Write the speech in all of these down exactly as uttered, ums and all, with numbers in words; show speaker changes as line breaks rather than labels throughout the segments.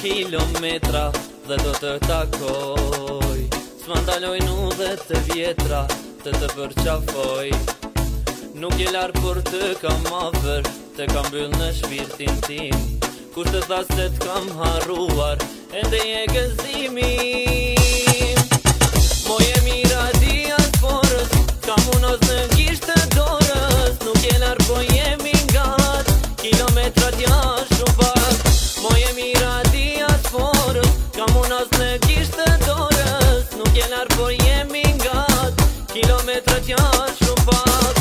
kilometra dhe do të takoj. S'ma ndaloj nu dhe të vjetra të të përqafoj. Nuk je larë por të kam afer, të kam byll në shpirtin tim. Kur të tha se t'kam harruar, ende je gëzimin. Moje mira diasporës, kam unos në gisht të dorës. Nuk je larë po jemi ngat, kilometrat janë shumë pak. Moje mira diasporës, kam unos në gisht të dorës. Nuk je larë po jemi ngat, kilometrat janë shumë pak.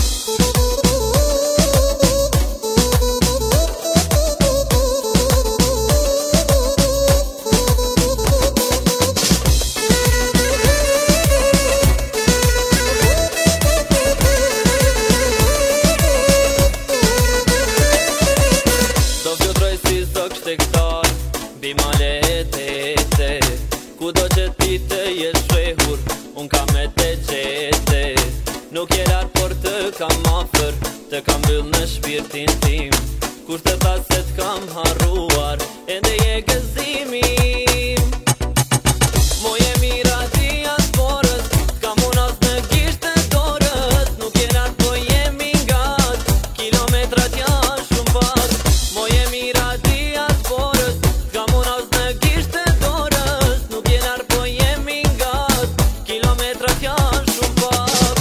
Bimale e tete, ku do që ti të jesh shehur, unë kam e te qete. Nuk je lartë por të kam afer, të kam byll në shpirtin tim. Kur të tha se t'kam harruar, ende je gëzimin. Moje mira diasporës, t'kam unas në gisht të dorës. Nuk je lartë po jemi ngat, kilometrat janë shumë pak. Moje mira diasporës, kam unas në gisht të dorës. Nuk je lartë po jemi ngat, kilometrat janë shumë pak.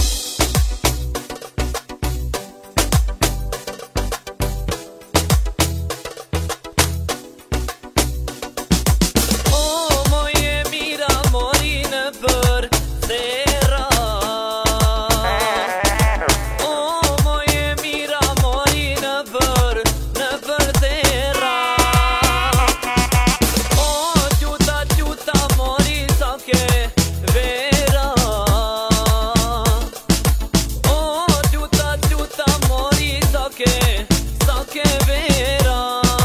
O, moje mira mori në për thera. O, moje mira mori në për, në për thera. O, gjuta, gjuta mori sa ke vera. O, gjuta, gjuta mori sa ke, sa ke vera.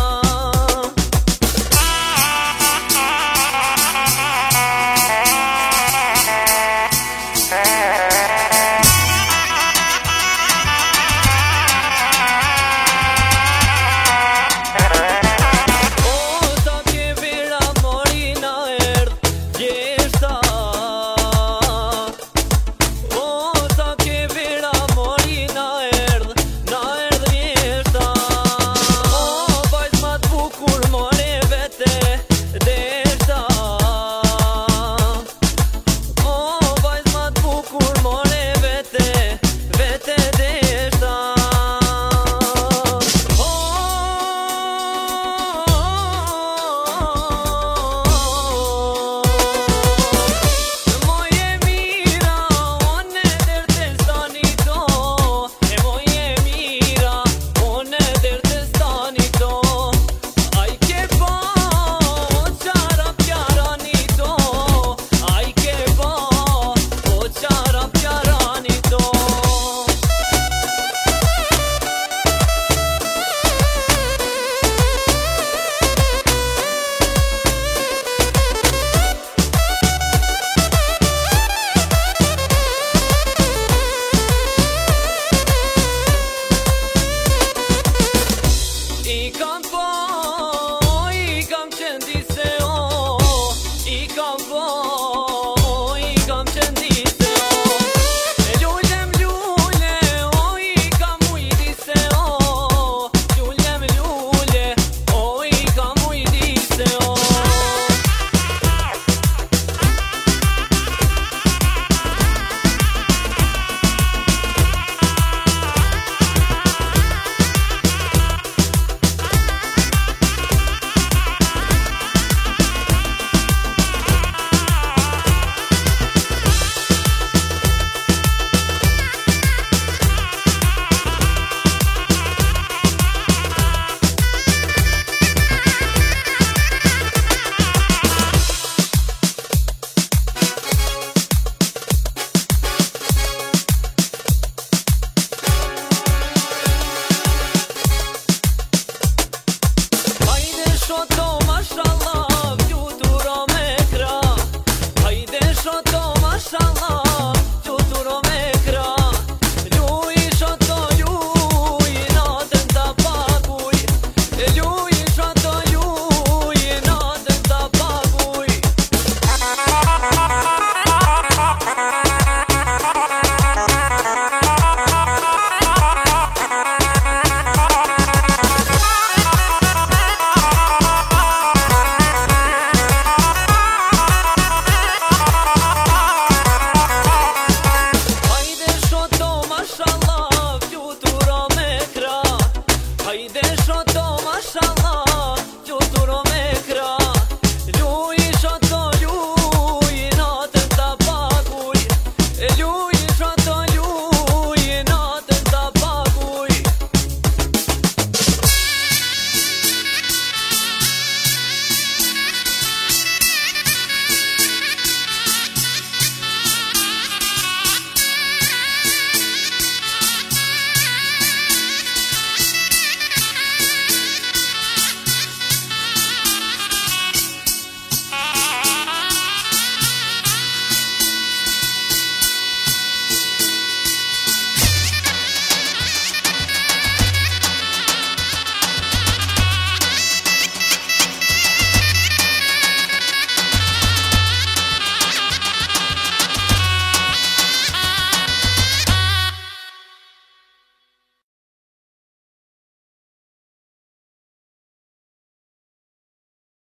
I kam po, i kam qendi se o, i kam po.